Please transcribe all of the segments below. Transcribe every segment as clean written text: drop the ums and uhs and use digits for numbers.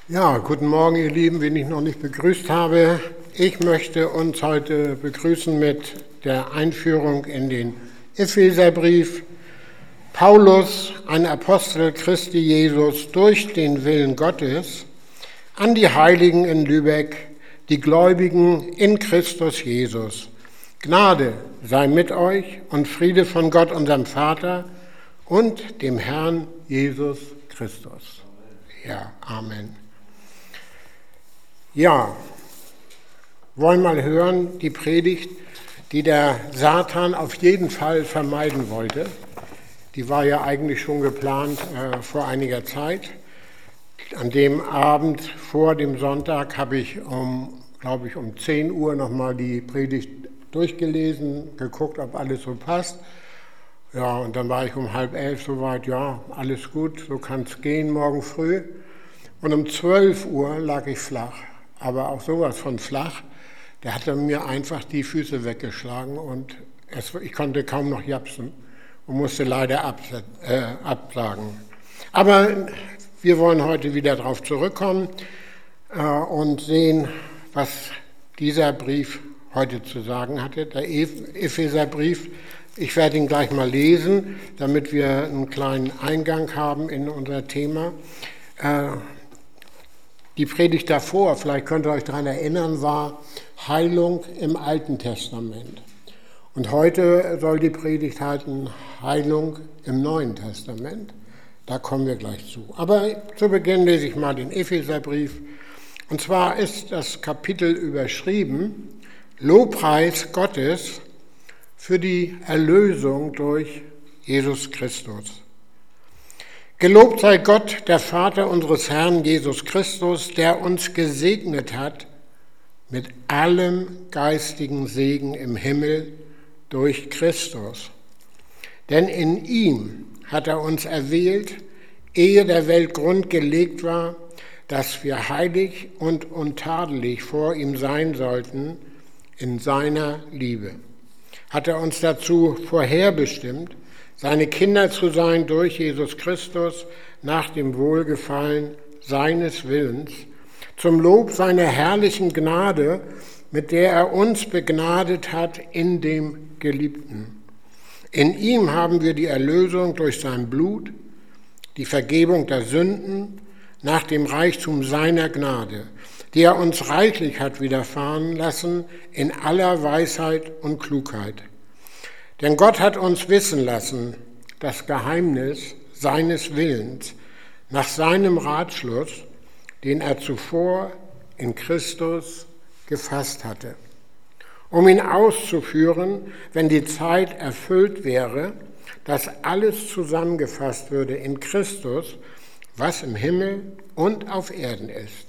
Ja, guten Morgen, ihr Lieben, wen ich noch nicht begrüßt habe. Ich möchte uns heute begrüßen mit der Einführung in den Epheserbrief. Paulus, ein Apostel Christi Jesus durch den Willen Gottes, an die Heiligen in Lübeck, die Gläubigen in Christus Jesus. Gnade sei mit euch und Friede von Gott, unserem Vater und dem Herrn Jesus Christus. Ja, Amen. Ja, wollen mal hören, die Predigt, die der Satan auf jeden Fall vermeiden wollte. Die war ja eigentlich schon geplant vor einiger Zeit. An dem Abend vor dem Sonntag habe ich um 10 Uhr nochmal die Predigt durchgelesen, geguckt, ob alles so passt. Ja, und dann war ich um 10:30 soweit, ja, alles gut, so kann es gehen morgen früh. Und um 12 Uhr lag ich flach. Aber auch sowas von flach, der hatte mir einfach die Füße weggeschlagen und ich konnte kaum noch japsen und musste leider absagen. Aber wir wollen heute wieder darauf zurückkommen und sehen, was dieser Brief heute zu sagen hatte, der Epheserbrief. Ich werde ihn gleich mal lesen, damit wir einen kleinen Eingang haben in unser Thema. Die Predigt davor, vielleicht könnt ihr euch daran erinnern, war Heilung im Alten Testament. Und heute soll die Predigt halten Heilung im Neuen Testament. Da kommen wir gleich zu. Aber zu Beginn lese ich mal den Epheserbrief. Und zwar ist das Kapitel überschrieben Lobpreis Gottes für die Erlösung durch Jesus Christus. Gelobt sei Gott, der Vater unseres Herrn Jesus Christus, der uns gesegnet hat mit allem geistigen Segen im Himmel durch Christus. Denn in ihm hat er uns erwählt, ehe der Welt Grund gelegt war, dass wir heilig und untadelig vor ihm sein sollten in seiner Liebe. Hat er uns dazu vorherbestimmt, seine Kinder zu sein durch Jesus Christus nach dem Wohlgefallen seines Willens, zum Lob seiner herrlichen Gnade, mit der er uns begnadet hat in dem Geliebten. In ihm haben wir die Erlösung durch sein Blut, die Vergebung der Sünden nach dem Reichtum seiner Gnade, die er uns reichlich hat widerfahren lassen in aller Weisheit und Klugheit. Denn Gott hat uns wissen lassen, das Geheimnis seines Willens nach seinem Ratschluss, den er zuvor in Christus gefasst hatte, um ihn auszuführen, wenn die Zeit erfüllt wäre, dass alles zusammengefasst würde in Christus, was im Himmel und auf Erden ist.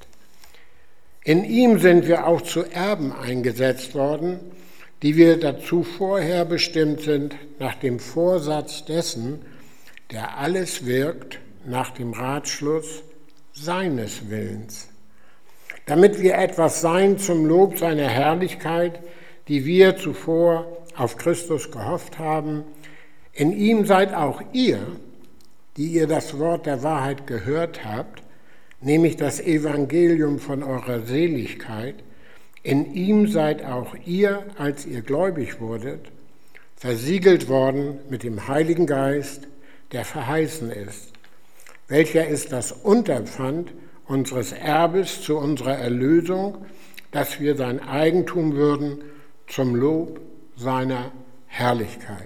In ihm sind wir auch zu Erben eingesetzt worden, die wir dazu vorher bestimmt sind, nach dem Vorsatz dessen, der alles wirkt, nach dem Ratschluss seines Willens, damit wir etwas sein zum Lob seiner Herrlichkeit, die wir zuvor auf Christus gehofft haben. In ihm seid auch ihr, die ihr das Wort der Wahrheit gehört habt, nämlich das Evangelium von eurer Seligkeit. In ihm seid auch ihr, als ihr gläubig wurdet, versiegelt worden mit dem Heiligen Geist, der verheißen ist, welcher ist das Unterpfand unseres Erbes zu unserer Erlösung, dass wir sein Eigentum würden zum Lob seiner Herrlichkeit.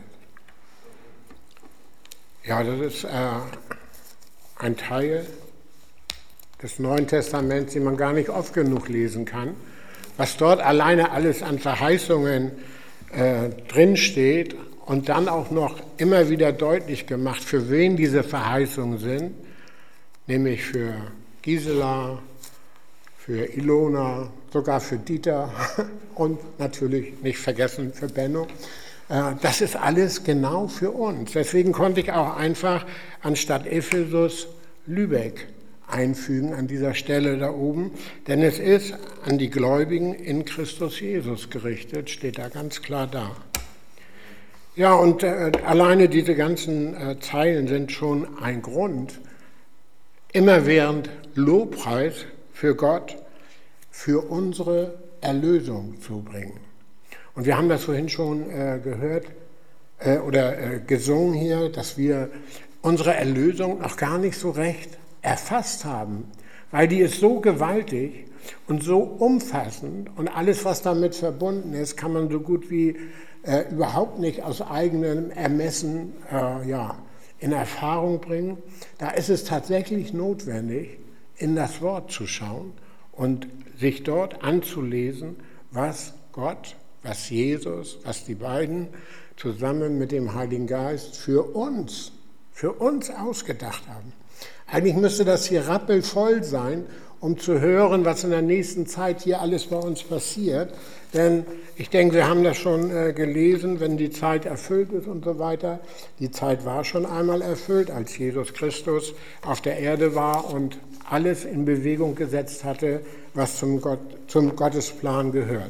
Ja, das ist ein Teil des Neuen Testaments, den man gar nicht oft genug lesen kann. Was dort alleine alles an Verheißungen drinsteht und dann auch noch immer wieder deutlich gemacht, für wen diese Verheißungen sind, nämlich für Gisela, für Ilona, sogar für Dieter und natürlich nicht vergessen für Benno. Das ist alles genau für uns. Deswegen konnte ich auch einfach anstatt Ephesus Lübeck einfügen an dieser Stelle da oben, denn es ist an die Gläubigen in Christus Jesus gerichtet, steht da ganz klar da. Ja, und alleine diese ganzen Zeilen sind schon ein Grund, immerwährend Lobpreis für Gott, für unsere Erlösung zu bringen. Und wir haben das vorhin schon gehört oder gesungen hier, dass wir unsere Erlösung noch gar nicht so recht erfasst haben, weil die ist so gewaltig und so umfassend und alles, was damit verbunden ist, kann man so gut wie überhaupt nicht aus eigenem Ermessen in Erfahrung bringen. Da ist es tatsächlich notwendig, in das Wort zu schauen und sich dort anzulesen, was Gott, was Jesus, was die beiden zusammen mit dem Heiligen Geist für uns ausgedacht haben. Eigentlich müsste das hier rappelvoll sein, um zu hören, was in der nächsten Zeit hier alles bei uns passiert. Denn ich denke, wir haben das schon gelesen, wenn die Zeit erfüllt ist und so weiter. Die Zeit war schon einmal erfüllt, als Jesus Christus auf der Erde war und alles in Bewegung gesetzt hatte, was zum Gottesplan gehört.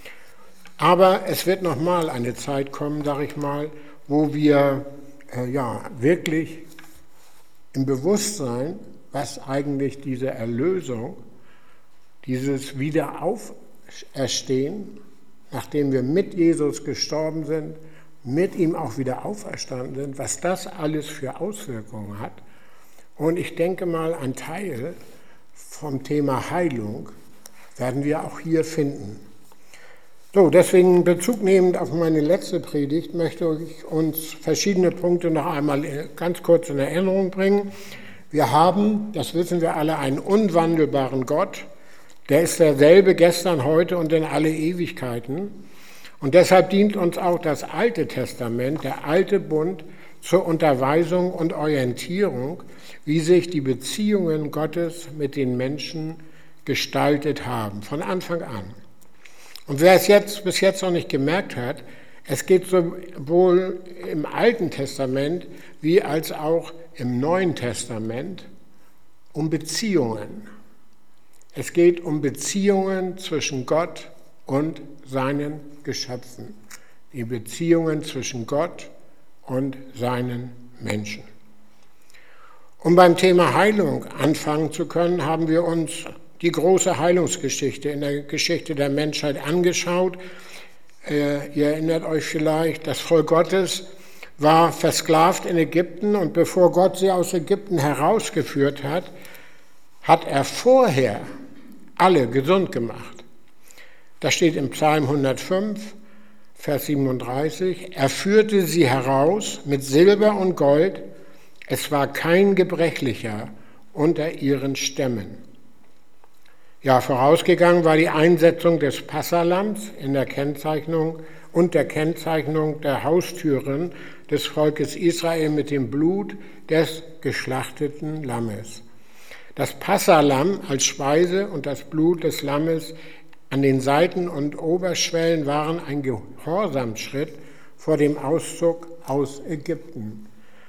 Aber es wird nochmal eine Zeit kommen, sage ich mal, wo wir wirklich im Bewusstsein, was eigentlich diese Erlösung, dieses Wiederauferstehen, nachdem wir mit Jesus gestorben sind, mit ihm auch wieder auferstanden sind, was das alles für Auswirkungen hat. Und ich denke mal, ein Teil vom Thema Heilung werden wir auch hier finden. So, deswegen Bezug nehmend auf meine letzte Predigt möchte ich uns verschiedene Punkte noch einmal ganz kurz in Erinnerung bringen. Wir haben, das wissen wir alle, einen unwandelbaren Gott. Der ist derselbe gestern, heute und in alle Ewigkeiten. Und deshalb dient uns auch das Alte Testament, der alte Bund, zur Unterweisung und Orientierung, wie sich die Beziehungen Gottes mit den Menschen gestaltet haben, von Anfang an. Und wer es bis jetzt noch nicht gemerkt hat, es geht sowohl im Alten Testament wie als auch im Neuen Testament um Beziehungen. Es geht um Beziehungen zwischen Gott und seinen Geschöpfen. Die Beziehungen zwischen Gott und seinen Menschen. Um beim Thema Heilung anfangen zu können, haben wir uns die große Heilungsgeschichte in der Geschichte der Menschheit angeschaut. Ihr erinnert euch vielleicht, das Volk Gottes war versklavt in Ägypten und bevor Gott sie aus Ägypten herausgeführt hat, hat er vorher alle gesund gemacht. Das steht im Psalm 105, Vers 37. Er führte sie heraus mit Silber und Gold. Es war kein Gebrechlicher unter ihren Stämmen. Ja, vorausgegangen war die Einsetzung des Passalams in der Kennzeichnung und der Kennzeichnung der Haustüren des Volkes Israel mit dem Blut des geschlachteten Lammes. Das Passalam als Speise und das Blut des Lammes an den Seiten und Oberschwellen waren ein Gehorsamsschritt vor dem Auszug aus Ägypten.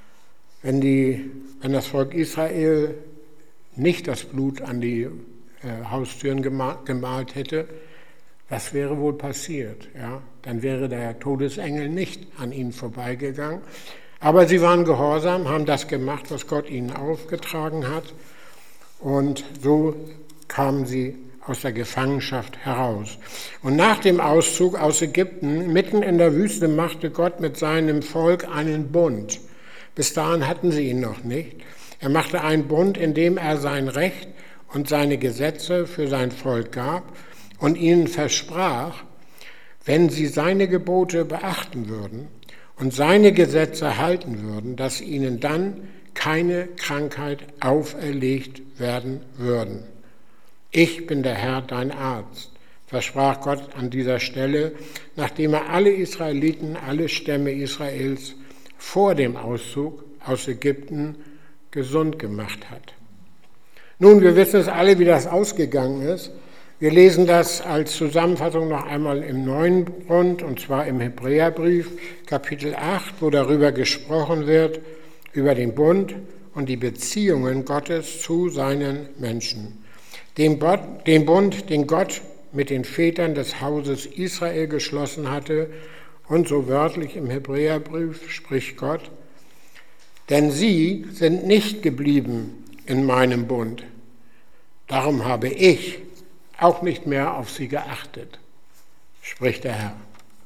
Wenn das Volk Israel nicht das Blut an die Haustüren gemalt hätte, was wäre wohl passiert? Ja? Dann wäre der Todesengel nicht an ihnen vorbeigegangen. Aber sie waren gehorsam, haben das gemacht, was Gott ihnen aufgetragen hat. Und so kamen sie aus der Gefangenschaft heraus. Und nach dem Auszug aus Ägypten, mitten in der Wüste, machte Gott mit seinem Volk einen Bund. Bis dahin hatten sie ihn noch nicht. Er machte einen Bund, in dem er sein Recht und seine Gesetze für sein Volk gab und ihnen versprach, wenn sie seine Gebote beachten würden und seine Gesetze halten würden, dass ihnen dann keine Krankheit auferlegt werden würden. Ich bin der Herr, dein Arzt, versprach Gott an dieser Stelle, nachdem er alle Israeliten, alle Stämme Israels vor dem Auszug aus Ägypten gesund gemacht hat. Nun, wir wissen es alle, wie das ausgegangen ist. Wir lesen das als Zusammenfassung noch einmal im Neuen Bund, und zwar im Hebräerbrief, Kapitel 8, wo darüber gesprochen wird, über den Bund und die Beziehungen Gottes zu seinen Menschen. Den Bund, den Gott mit den Vätern des Hauses Israel geschlossen hatte, und so wörtlich im Hebräerbrief spricht Gott, denn sie sind nicht geblieben in meinem Bund. Darum habe ich auch nicht mehr auf sie geachtet, spricht der Herr.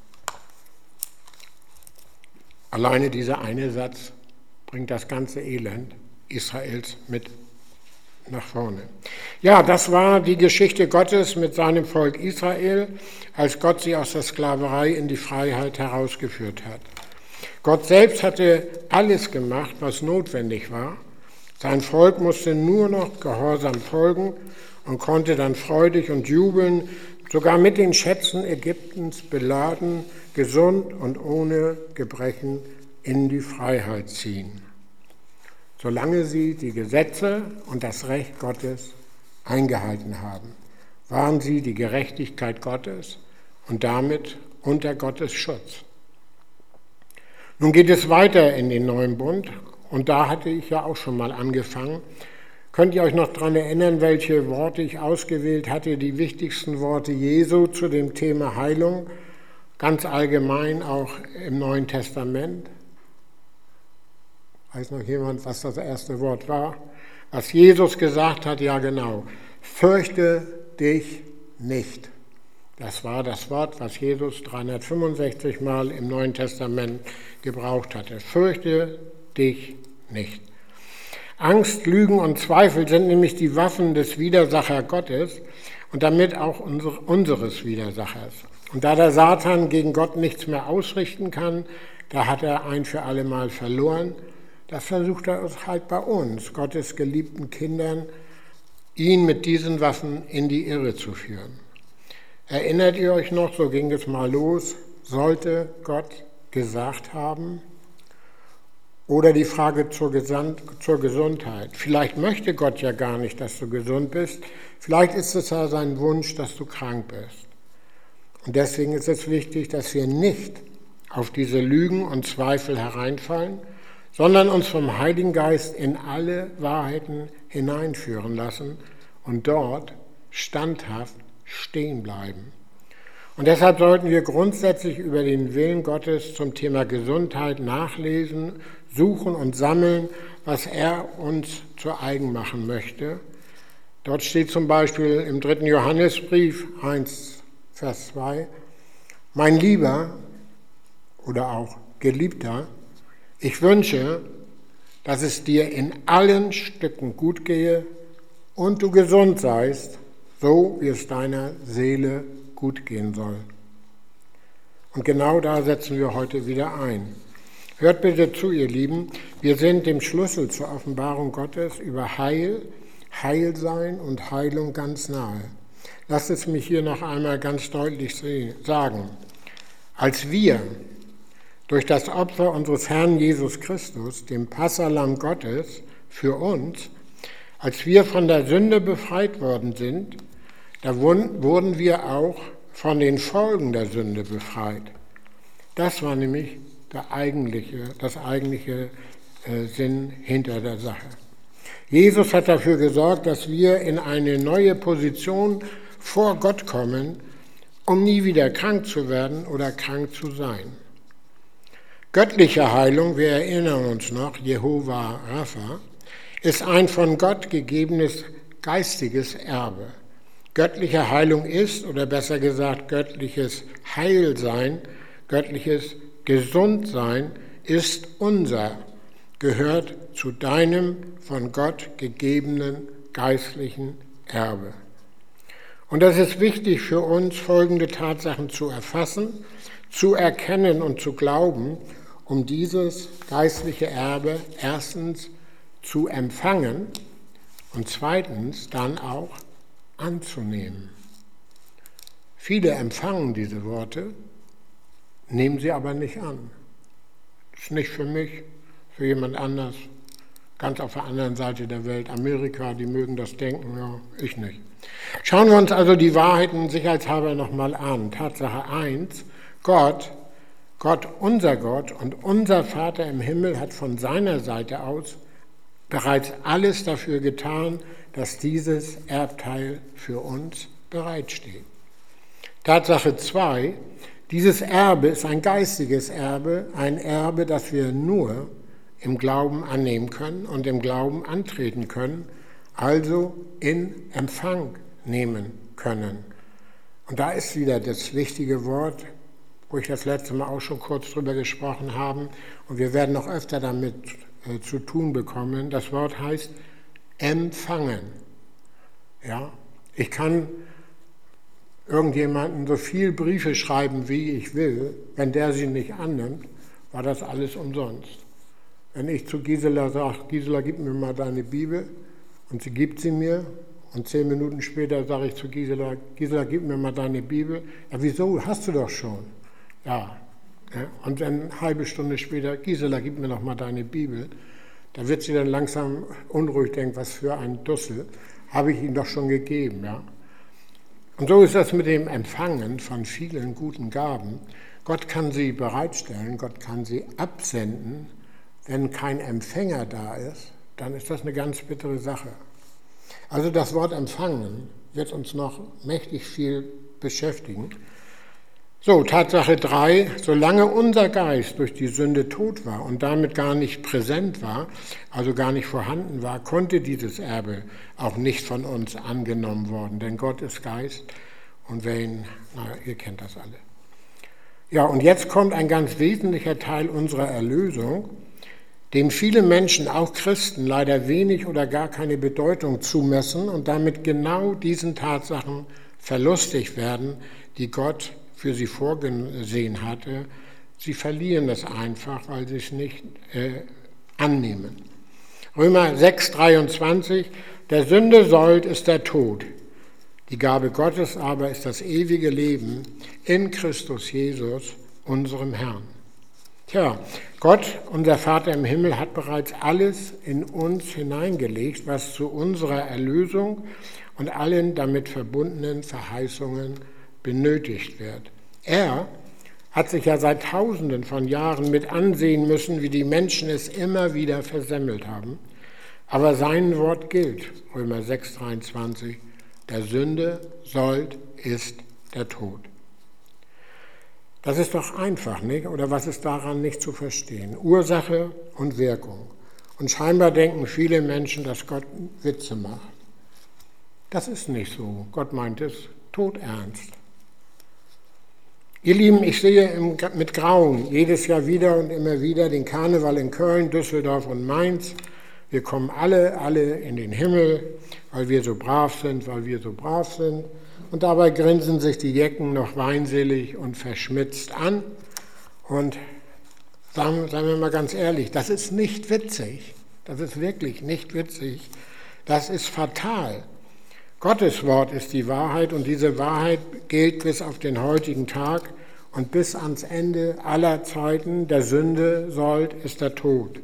Alleine dieser eine Satz bringt das ganze Elend Israels mit nach vorne. Ja, das war die Geschichte Gottes mit seinem Volk Israel, als Gott sie aus der Sklaverei in die Freiheit herausgeführt hat. Gott selbst hatte alles gemacht, was notwendig war. Sein Volk musste nur noch gehorsam folgen und konnte dann freudig und jubeln, sogar mit den Schätzen Ägyptens beladen, gesund und ohne Gebrechen in die Freiheit ziehen, solange sie die Gesetze und das Recht Gottes eingehalten haben, waren sie die Gerechtigkeit Gottes und damit unter Gottes Schutz. Nun geht es weiter in den neuen Bund und da hatte ich ja auch schon mal angefangen. Könnt ihr euch noch daran erinnern, welche Worte ich ausgewählt hatte? Die wichtigsten Worte Jesu zu dem Thema Heilung, ganz allgemein auch im Neuen Testament. Weiß noch jemand, was das erste Wort war? Was Jesus gesagt hat, ja genau. Fürchte dich nicht. Das war das Wort, was Jesus 365 Mal im Neuen Testament gebraucht hatte. Fürchte dich nicht. Angst, Lügen und Zweifel sind nämlich die Waffen des Widersacher Gottes und damit auch unseres Widersachers. Und da der Satan gegen Gott nichts mehr ausrichten kann, da hat er ein für alle Mal verloren. Das versucht er halt bei uns, Gottes geliebten Kindern, ihn mit diesen Waffen in die Irre zu führen. Erinnert ihr euch noch, so ging es mal los, sollte Gott gesagt haben? Oder die Frage zur Gesundheit. Vielleicht möchte Gott ja gar nicht, dass du gesund bist. Vielleicht ist es ja sein Wunsch, dass du krank bist. Und deswegen ist es wichtig, dass wir nicht auf diese Lügen und Zweifel hereinfallen, sondern uns vom Heiligen Geist in alle Wahrheiten hineinführen lassen und dort standhaft stehen bleiben. Und deshalb sollten wir grundsätzlich über den Willen Gottes zum Thema Gesundheit nachlesen, suchen und sammeln, was er uns zu eigen machen möchte. Dort steht zum Beispiel im 3. Johannesbrief 1, Vers 2, mein Lieber oder auch Geliebter, ich wünsche, dass es dir in allen Stücken gut gehe und du gesund seist, so wie es deiner Seele gut gehen soll. Und genau da setzen wir heute wieder ein. Hört bitte zu, ihr Lieben, wir sind dem Schlüssel zur Offenbarung Gottes über Heilsein und Heilung ganz nahe. Lasst es mich hier noch einmal ganz deutlich sagen. Als wir durch das Opfer unseres Herrn Jesus Christus, dem Passahlamm Gottes, für uns, als wir von der Sünde befreit worden sind, da wurden wir auch von den Folgen der Sünde befreit. Das war nämlich das eigentliche Sinn hinter der Sache. Jesus hat dafür gesorgt, dass wir in eine neue Position vor Gott kommen, um nie wieder krank zu werden oder krank zu sein. Göttliche Heilung, wir erinnern uns noch, Jehova Rapha, ist ein von Gott gegebenes geistiges Erbe. Göttliche Heilung ist, oder besser gesagt, göttliches Heilsein, göttliches Gesundsein ist unser, gehört zu deinem von Gott gegebenen geistlichen Erbe. Und das ist wichtig für uns, folgende Tatsachen zu erfassen, zu erkennen und zu glauben, um dieses geistliche Erbe erstens zu empfangen und zweitens dann auch anzunehmen. Viele empfangen diese Worte, nehmen sie aber nicht an. Das ist nicht für mich, für jemand anders, ganz auf der anderen Seite der Welt, Amerika, die mögen das denken, ja, ich nicht. Schauen wir uns also die Wahrheiten sicherheitshalber nochmal an. Tatsache 1, Gott, unser Gott und unser Vater im Himmel hat von seiner Seite aus bereits alles dafür getan, dass dieses Erbteil für uns bereitsteht. Tatsache 2, dieses Erbe ist ein geistiges Erbe, ein Erbe, das wir nur im Glauben annehmen können und im Glauben antreten können, also in Empfang nehmen können. Und da ist wieder das wichtige Wort, wo ich das letzte Mal auch schon kurz drüber gesprochen habe, und wir werden noch öfter damit zu tun bekommen. Das Wort heißt empfangen. Ja, ich kann irgendjemanden so viel Briefe schreiben, wie ich will. Wenn der sie nicht annimmt, war das alles umsonst. Wenn ich zu Gisela sage, Gisela, gib mir mal deine Bibel, und sie gibt sie mir, und 10 Minuten später sage ich zu Gisela, Gisela, gib mir mal deine Bibel. Ja, wieso? Hast du doch schon. Ja. Und dann eine halbe Stunde später, Gisela, gib mir noch mal deine Bibel. Da wird sie dann langsam unruhig, denken, was für ein Dussel. Habe ich ihnen doch schon gegeben. Ja. Und so ist das mit dem Empfangen von vielen guten Gaben. Gott kann sie bereitstellen, Gott kann sie absenden. Wenn kein Empfänger da ist, dann ist das eine ganz bittere Sache. Also das Wort empfangen wird uns noch mächtig viel beschäftigen. So, Tatsache 3, solange unser Geist durch die Sünde tot war und damit gar nicht präsent war, also gar nicht vorhanden war, konnte dieses Erbe auch nicht von uns angenommen worden, denn Gott ist Geist und wer ihn, ihr kennt das alle. Ja, und jetzt kommt ein ganz wesentlicher Teil unserer Erlösung, dem viele Menschen, auch Christen, leider wenig oder gar keine Bedeutung zumessen und damit genau diesen Tatsachen verlustig werden, die Gott für sie vorgesehen hatte. Sie verlieren das einfach, weil sie es nicht annehmen. Römer 6,23, der Sünde Sold ist der Tod. Die Gabe Gottes aber ist das ewige Leben in Christus Jesus, unserem Herrn. Tja, Gott, unser Vater im Himmel, hat bereits alles in uns hineingelegt, was zu unserer Erlösung und allen damit verbundenen Verheißungen benötigt wird. Er hat sich ja seit Tausenden von Jahren mit ansehen müssen, wie die Menschen es immer wieder versemmelt haben. Aber sein Wort gilt, Römer 6,23, der Sünde Sold ist der Tod. Das ist doch einfach, nicht? Oder was ist daran nicht zu verstehen? Ursache und Wirkung. Und scheinbar denken viele Menschen, dass Gott Witze macht. Das ist nicht so. Gott meint es todernst. Ihr Lieben, ich sehe mit Grauen jedes Jahr wieder und immer wieder den Karneval in Köln, Düsseldorf und Mainz. Wir kommen alle in den Himmel, weil wir so brav sind, Und dabei grinsen sich die Jecken noch weinselig und verschmitzt an. Und sagen wir mal ganz ehrlich, das ist nicht witzig. Das ist wirklich nicht witzig. Das ist fatal. Gottes Wort ist die Wahrheit und diese Wahrheit gilt bis auf den heutigen Tag und bis ans Ende aller Zeiten. Der Sünde Sold ist der Tod.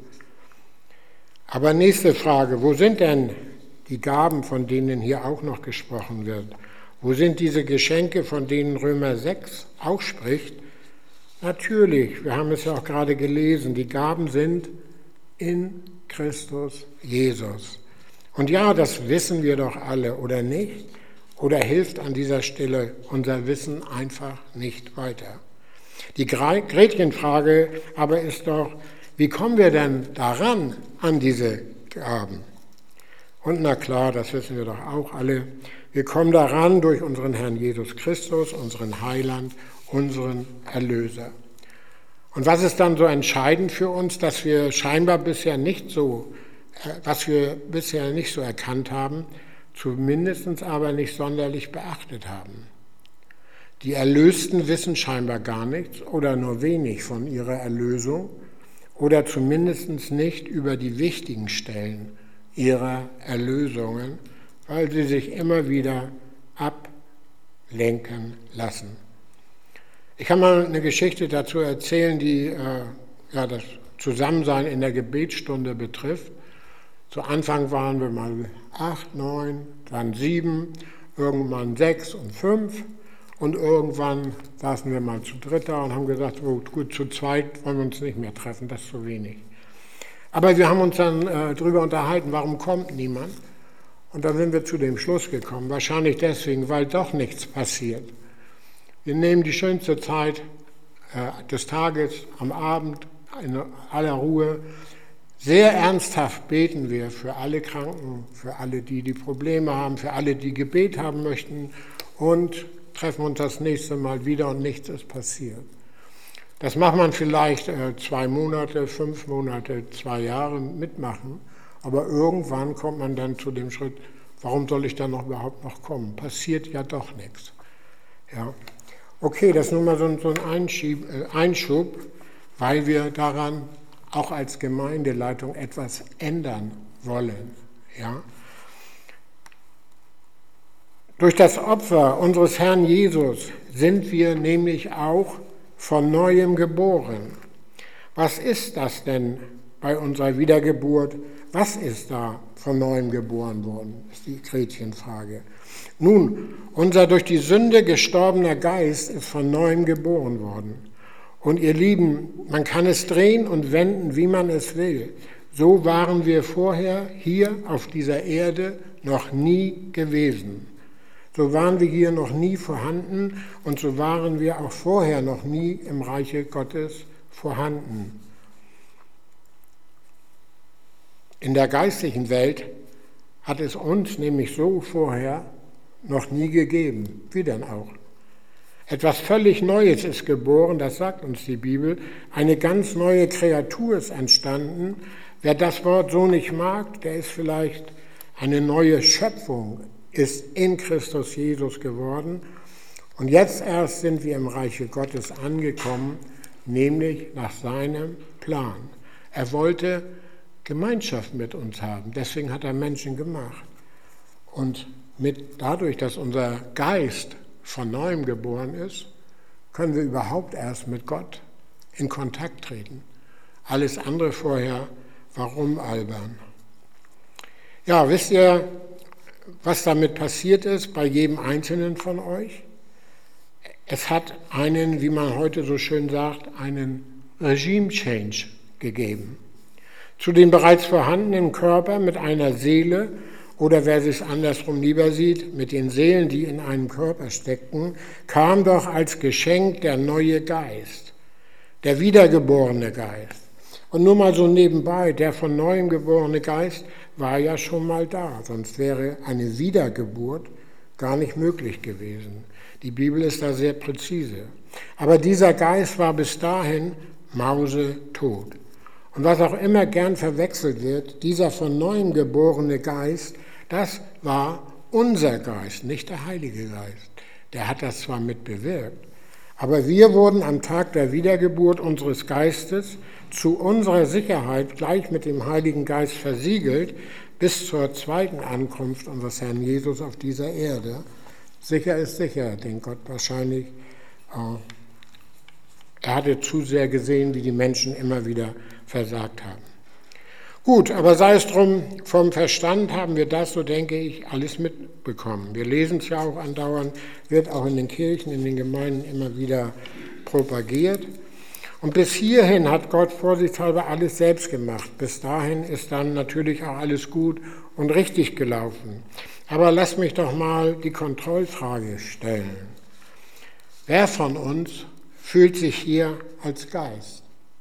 Aber nächste Frage, wo sind denn die Gaben, von denen hier auch noch gesprochen wird? Wo sind diese Geschenke, von denen Römer 6 auch spricht? Natürlich, wir haben es ja auch gerade gelesen, die Gaben sind in Christus Jesus. Und ja, das wissen wir doch alle, oder nicht? Oder hilft an dieser Stelle unser Wissen einfach nicht weiter? Die Gretchenfrage aber ist doch, wie kommen wir denn daran an diese Gaben? Und na klar, das wissen wir doch auch alle, wir kommen daran durch unseren Herrn Jesus Christus, unseren Heiland, unseren Erlöser. Und was ist dann so entscheidend für uns, dass wir scheinbar bisher nicht so, was wir bisher nicht so erkannt haben, zumindest aber nicht sonderlich beachtet haben? Die Erlösten wissen scheinbar gar nichts oder nur wenig von ihrer Erlösung oder zumindest nicht über die wichtigen Stellen ihrer Erlösungen, weil sie sich immer wieder ablenken lassen. Ich kann mal eine Geschichte dazu erzählen, die das Zusammensein in der Gebetsstunde betrifft. Zu Anfang waren wir mal 8, 9, dann 7, irgendwann 6 und 5 und irgendwann saßen wir mal zu dritt da und haben gesagt, oh, gut, zu zweit wollen wir uns nicht mehr treffen, das ist zu wenig. Aber wir haben uns dann darüber unterhalten, warum kommt niemand? Und dann sind wir zu dem Schluss gekommen, wahrscheinlich deswegen, weil doch nichts passiert. Wir nehmen die schönste Zeit des Tages am Abend in aller Ruhe, Sehr ernsthaft beten wir für alle Kranken, für alle, die Probleme haben, für alle, die Gebet haben möchten und treffen uns das nächste Mal wieder und nichts ist passiert. Das macht man vielleicht 2 Monate, 5 Monate, 2 Jahre mitmachen, aber irgendwann kommt man dann zu dem Schritt, warum soll ich dann überhaupt noch kommen? Passiert ja doch nichts. Ja. Okay, das ist nun mal so ein Einschub, weil wir daran auch als Gemeindeleitung etwas ändern wollen. Ja? Durch das Opfer unseres Herrn Jesus sind wir nämlich auch von Neuem geboren. Was ist das denn bei unserer Wiedergeburt? Was ist da von Neuem geboren worden, ist die Gretchenfrage. Nun, unser durch die Sünde gestorbener Geist ist von Neuem geboren worden. Und ihr Lieben, man kann es drehen und wenden, wie man es will. So waren wir vorher hier auf dieser Erde noch nie gewesen. So waren wir hier noch nie vorhanden und so waren wir auch vorher noch nie im Reiche Gottes vorhanden. In der geistlichen Welt hat es uns nämlich so vorher noch nie gegeben. Wie denn auch? Etwas völlig Neues ist geboren, das sagt uns die Bibel. Eine ganz neue Kreatur ist entstanden. Wer das Wort so nicht mag, der ist vielleicht eine neue Schöpfung, ist in Christus Jesus geworden. Und jetzt erst sind wir im Reiche Gottes angekommen, nämlich nach seinem Plan. Er wollte Gemeinschaft mit uns haben, deswegen hat er Menschen gemacht. Und dadurch, dass unser Geist von Neuem geboren ist, können wir überhaupt erst mit Gott in Kontakt treten. Alles andere vorher, warum albern? Ja, wisst ihr, was damit passiert ist bei jedem Einzelnen von euch? Es hat einen, wie man heute so schön sagt, einen Regime-Change gegeben. Zu dem bereits vorhandenen Körper mit einer Seele, oder wer es andersrum lieber sieht, mit den Seelen, die in einem Körper steckten, kam doch als Geschenk der neue Geist, der wiedergeborene Geist. Und nur mal so nebenbei, der von neuem geborene Geist war ja schon mal da, sonst wäre eine Wiedergeburt gar nicht möglich gewesen. Die Bibel ist da sehr präzise. Aber dieser Geist war bis dahin mausetot. Und was auch immer gern verwechselt wird, dieser von neuem geborene Geist, das war unser Geist, nicht der Heilige Geist. Der hat das zwar mit bewirkt, aber wir wurden am Tag der Wiedergeburt unseres Geistes zu unserer Sicherheit gleich mit dem Heiligen Geist versiegelt bis zur zweiten Ankunft unseres Herrn Jesus auf dieser Erde. Sicher ist sicher, denkt Gott wahrscheinlich. Er hatte zu sehr gesehen, wie die Menschen immer wieder versagt haben. Gut, aber sei es drum, vom Verstand haben wir das, so denke ich, alles mitbekommen. Wir lesen es ja auch andauernd, wird auch in den Kirchen, in den Gemeinden immer wieder propagiert. Und bis hierhin hat Gott vorsichtshalber alles selbst gemacht. Bis dahin ist dann natürlich auch alles gut und richtig gelaufen. Aber lasst mich doch mal die Kontrollfrage stellen. Wer von uns fühlt sich hier als Geist?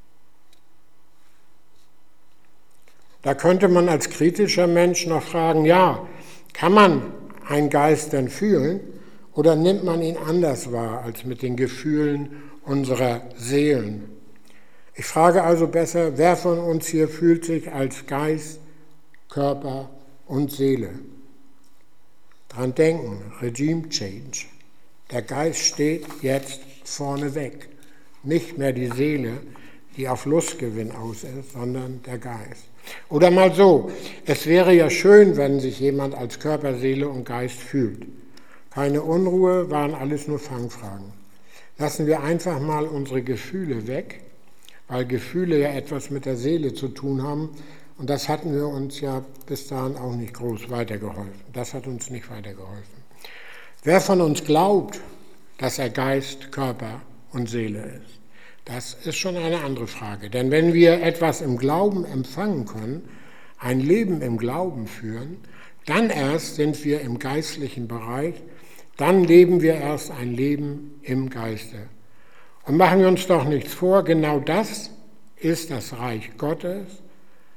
Da könnte man als kritischer Mensch noch fragen, ja, kann man einen Geist denn fühlen oder nimmt man ihn anders wahr als mit den Gefühlen unserer Seelen? Ich frage also besser, wer von uns hier fühlt sich als Geist, Körper und Seele? Dran denken, Regime Change. Der Geist steht jetzt vorneweg. Nicht mehr die Seele, die auf Lustgewinn aus ist, sondern der Geist. Oder mal so, es wäre ja schön, wenn sich jemand als Körper, Seele und Geist fühlt. Keine Unruhe, waren alles nur Fangfragen. Lassen wir einfach mal unsere Gefühle weg, weil Gefühle ja etwas mit der Seele zu tun haben. Und das hatten wir uns ja bis dahin auch nicht groß weitergeholfen. Das hat uns nicht weitergeholfen. Wer von uns glaubt, dass er Geist, Körper und Seele ist? Das ist schon eine andere Frage. Denn wenn wir etwas im Glauben empfangen können, ein Leben im Glauben führen, dann erst sind wir im geistlichen Bereich, dann leben wir erst ein Leben im Geiste. Und machen wir uns doch nichts vor, genau das ist das Reich Gottes,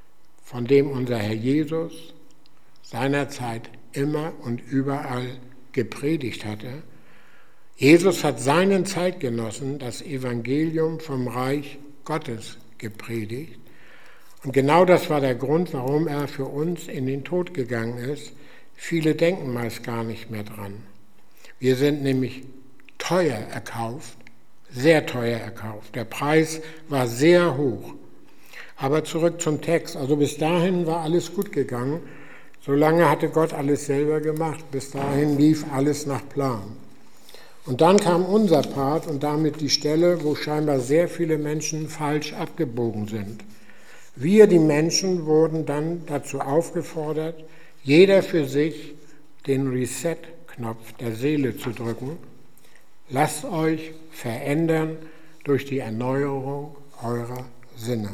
von dem unser Herr Jesus seinerzeit immer und überall gepredigt hatte. Jesus hat seinen Zeitgenossen das Evangelium vom Reich Gottes gepredigt. Und genau das war der Grund, warum er für uns in den Tod gegangen ist. Viele denken meist gar nicht mehr dran. Wir sind nämlich teuer erkauft, sehr teuer erkauft. Der Preis war sehr hoch. Aber zurück zum Text. Also bis dahin war alles gut gegangen. Solange hatte Gott alles selber gemacht. Bis dahin lief alles nach Plan. Und dann kam unser Part und damit die Stelle, wo scheinbar sehr viele Menschen falsch abgebogen sind. Wir, die Menschen, wurden dann dazu aufgefordert, jeder für sich den Reset-Knopf der Seele zu drücken. Lasst euch verändern durch die Erneuerung eurer Sinne.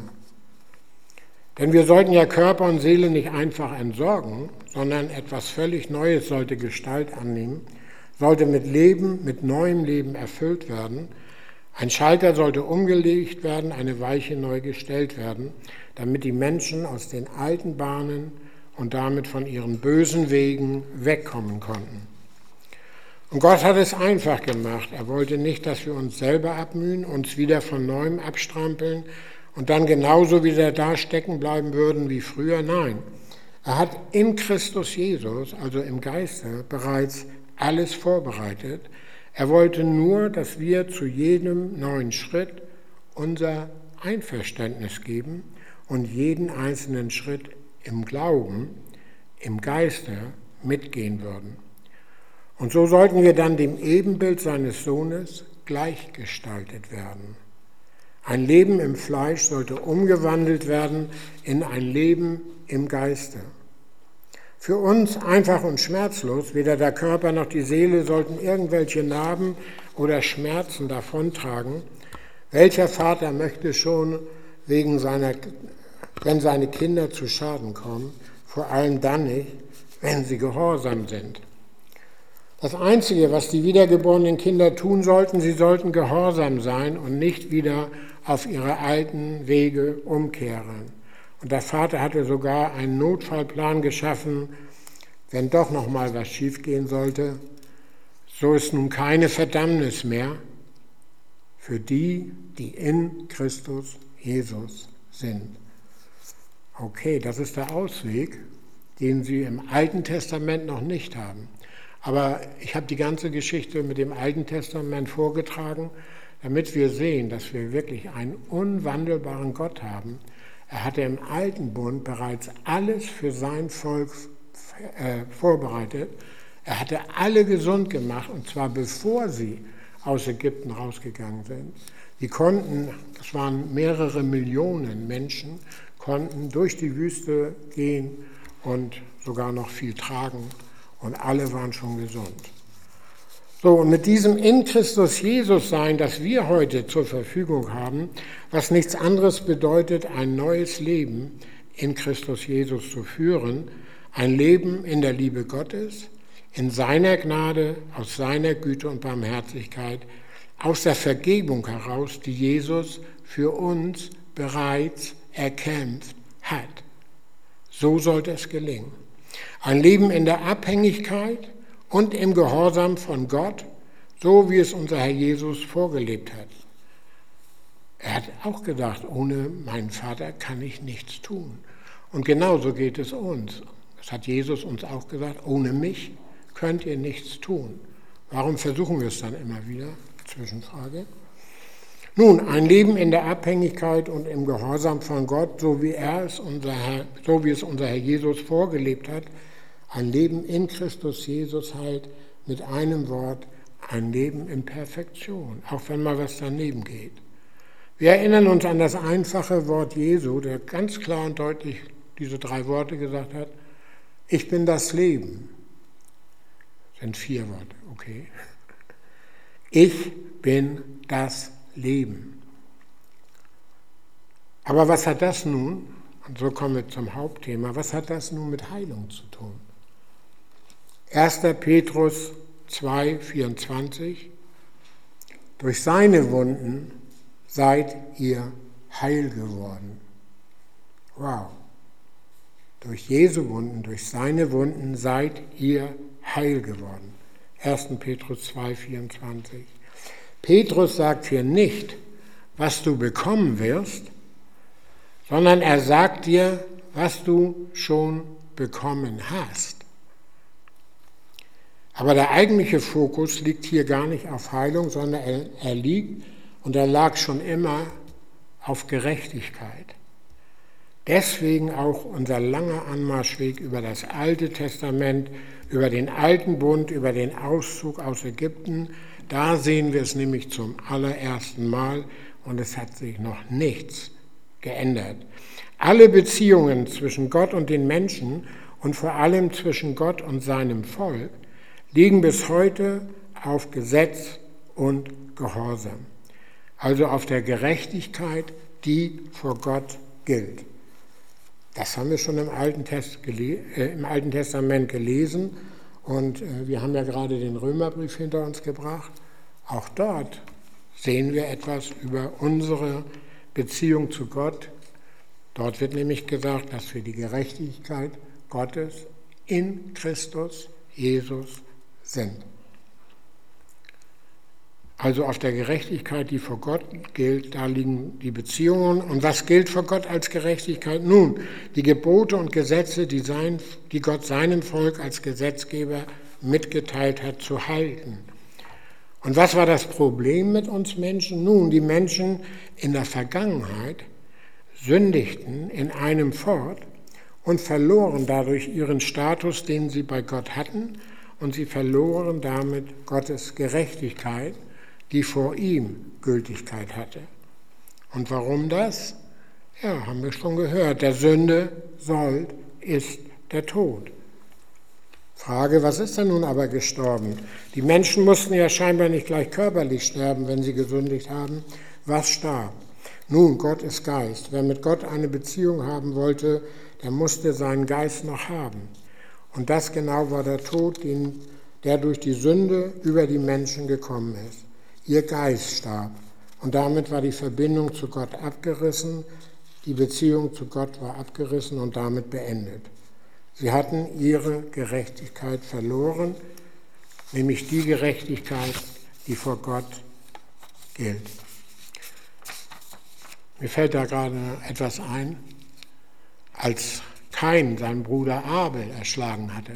Denn wir sollten ja Körper und Seele nicht einfach entsorgen, sondern etwas völlig Neues sollte Gestalt annehmen, sollte mit Leben, mit neuem Leben erfüllt werden. Ein Schalter sollte umgelegt werden, eine Weiche neu gestellt werden, damit die Menschen aus den alten Bahnen und damit von ihren bösen Wegen wegkommen konnten. Und Gott hat es einfach gemacht. Er wollte nicht, dass wir uns selber abmühen, uns wieder von Neuem abstrampeln und dann genauso wieder da stecken bleiben würden wie früher. Nein, er hat in Christus Jesus, also im Geiste, bereits alles vorbereitet. Er wollte nur, dass wir zu jedem neuen Schritt unser Einverständnis geben und jeden einzelnen Schritt im Glauben, im Geiste mitgehen würden. Und so sollten wir dann dem Ebenbild seines Sohnes gleichgestaltet werden. Ein Leben im Fleisch sollte umgewandelt werden in ein Leben im Geiste. Für uns einfach und schmerzlos, weder der Körper noch die Seele sollten irgendwelche Narben oder Schmerzen davontragen. Welcher Vater möchte schon wenn seine Kinder zu Schaden kommen, vor allem dann nicht, wenn sie gehorsam sind. Das Einzige, was die wiedergeborenen Kinder tun sollten, sie sollten gehorsam sein und nicht wieder auf ihre alten Wege umkehren. Und der Vater hatte sogar einen Notfallplan geschaffen, wenn doch noch mal was schiefgehen sollte. So ist nun keine Verdammnis mehr für die, die in Christus Jesus sind. Okay, das ist der Ausweg, den sie im Alten Testament noch nicht haben. Aber ich habe die ganze Geschichte mit dem Alten Testament vorgetragen, damit wir sehen, dass wir wirklich einen unwandelbaren Gott haben. Er hatte im Alten Bund bereits alles für sein Volk vorbereitet. Er hatte alle gesund gemacht, und zwar bevor sie aus Ägypten rausgegangen sind. Die konnten, das waren mehrere Millionen Menschen, konnten durch die Wüste gehen und sogar noch viel tragen. Und alle waren schon gesund. So, und mit diesem in Christus Jesus sein, das wir heute zur Verfügung haben, was nichts anderes bedeutet, ein neues Leben in Christus Jesus zu führen, ein Leben in der Liebe Gottes, in seiner Gnade, aus seiner Güte und Barmherzigkeit, aus der Vergebung heraus, die Jesus für uns bereits erkämpft hat. So sollte es gelingen. Ein Leben in der Abhängigkeit und im Gehorsam von Gott, so wie es unser Herr Jesus vorgelebt hat. Er hat auch gesagt, ohne meinen Vater kann ich nichts tun. Und genauso geht es uns. Das hat Jesus uns auch gesagt, ohne mich könnt ihr nichts tun. Warum versuchen wir es dann immer wieder? Zwischenfrage. Nun, ein Leben in der Abhängigkeit und im Gehorsam von Gott, so wie es unser Herr Jesus vorgelebt hat, ein Leben in Christus Jesus halt mit einem Wort, ein Leben in Perfektion, auch wenn mal was daneben geht. Wir erinnern uns an das einfache Wort Jesu, der ganz klar und deutlich diese 3 Worte gesagt hat, ich bin das Leben. Das sind 4 Worte, okay. Ich bin das Leben. Aber was hat das nun, und so kommen wir zum Hauptthema, was hat das nun mit Heilung zu tun? 1. Petrus 2,24 durch seine Wunden seid ihr heil geworden. Wow. Durch Jesu Wunden, durch seine Wunden seid ihr heil geworden. 1. Petrus 2,24. Petrus sagt hier nicht, was du bekommen wirst, sondern er sagt dir, was du schon bekommen hast. Aber der eigentliche Fokus liegt hier gar nicht auf Heilung, sondern er liegt und er lag schon immer auf Gerechtigkeit. Deswegen auch unser langer Anmarschweg über das Alte Testament, über den Alten Bund, über den Auszug aus Ägypten. Da sehen wir es nämlich zum allerersten Mal und es hat sich noch nichts geändert. Alle Beziehungen zwischen Gott und den Menschen und vor allem zwischen Gott und seinem Volk liegen bis heute auf Gesetz und Gehorsam, also auf der Gerechtigkeit, die vor Gott gilt. Das haben wir schon im Alten Testament gelesen und wir haben ja gerade den Römerbrief hinter uns gebracht. Auch dort sehen wir etwas über unsere Beziehung zu Gott. Dort wird nämlich gesagt, dass wir die Gerechtigkeit Gottes in Christus Jesus sind. Also auf der Gerechtigkeit, die vor Gott gilt, da liegen die Beziehungen. Und was gilt vor Gott als Gerechtigkeit? Nun, die Gebote und Gesetze, die Gott seinem Volk als Gesetzgeber mitgeteilt hat, zu halten. Und was war das Problem mit uns Menschen? Nun, die Menschen in der Vergangenheit sündigten in einem fort und verloren dadurch ihren Status, den sie bei Gott hatten, und sie verloren damit Gottes Gerechtigkeit, die vor ihm Gültigkeit hatte. Und warum das? Ja, haben wir schon gehört. Der Sünde Sold ist der Tod. Frage, was ist denn nun aber gestorben? Die Menschen mussten ja scheinbar nicht gleich körperlich sterben, wenn sie gesündigt haben. Was starb? Nun, Gott ist Geist. Wer mit Gott eine Beziehung haben wollte, der musste seinen Geist noch haben. Und das genau war der Tod, der durch die Sünde über die Menschen gekommen ist. Ihr Geist starb und damit war die Verbindung zu Gott abgerissen, die Beziehung zu Gott war abgerissen und damit beendet. Sie hatten ihre Gerechtigkeit verloren, nämlich die Gerechtigkeit, die vor Gott gilt. Mir fällt da gerade etwas ein, als Kain seinen Bruder Abel erschlagen hatte.